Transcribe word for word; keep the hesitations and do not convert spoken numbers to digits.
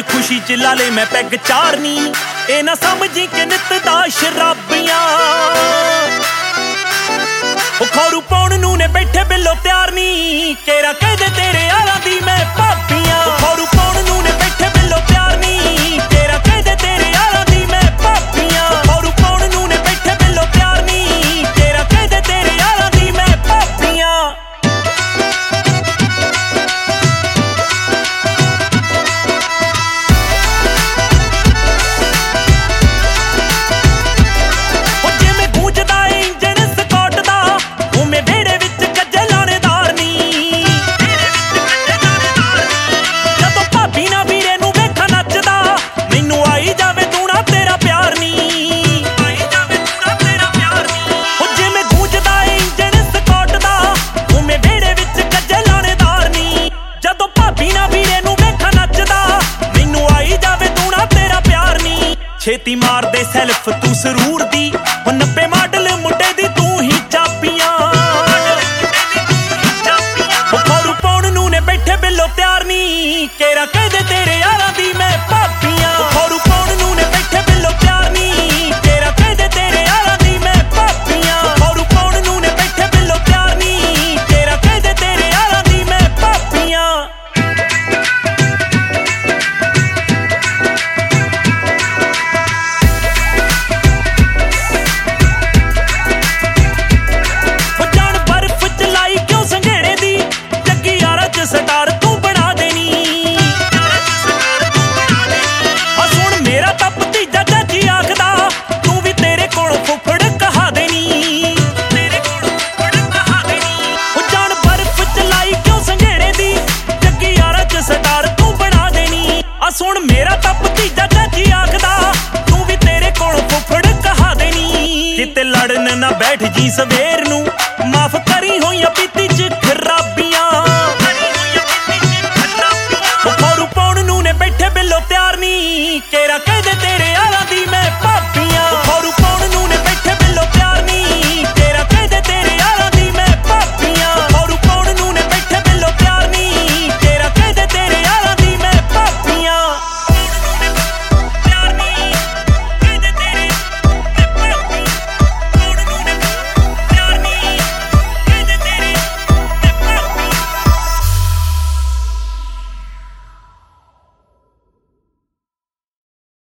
खुशी च ला ले मैं पैग चारनी, ए ना समझी कि नित दा शराबियां। खौरू पाउण नूं ने बैठे बिलो त्यार नी, केरा कह दे तेरे यारां दी मैं भाबियां। खौरू पाउण नूं ने बैठे बिलो त्यार नी, केरा कह दे तेरे यारां दी मैं भाबियां। खौरू पाउण नूं ने बैठे बिलो त्यार नी, केरा कह दे तेरे यारां दी मैं भाबियां। छेती मार दे सैल्फ तू सरूर दी, नब्बे मॉडल मुंडे दी तू ही चाबियां। खौरू पाउण नूं ने बैठे बिलो त्यार नी, केरा कह दे तेरे यारां दी मैं भाबियां। खौरू पाउण नूं ने बैठे बिलो त्यार नी, केरा कह दे तेरे यारां दी मैं भाबियां। खौरू पाउण नूं ने बैठे बिलो त्यार नी, केरा कह दे तेरे यारां दी मैं भाबियां। सटार तू बना देनी, आ सुन मेरा तां भतीजा चाची आखदा, तू भी तेरे कोल फुफड़ कहा देनी। तेरे कोल फुफड़ कहा देनी, ओ जान बर्फ च लाई क्यों संघेड़े दी, जग्गी यारा च सटार तू बना देनी। आ सुन मेरा तां भतीजा चाची आखदा, तू भी तेरे कोल फुफड़ कहा देनी। किते लड़न ना बैठ जी सवेर नूं,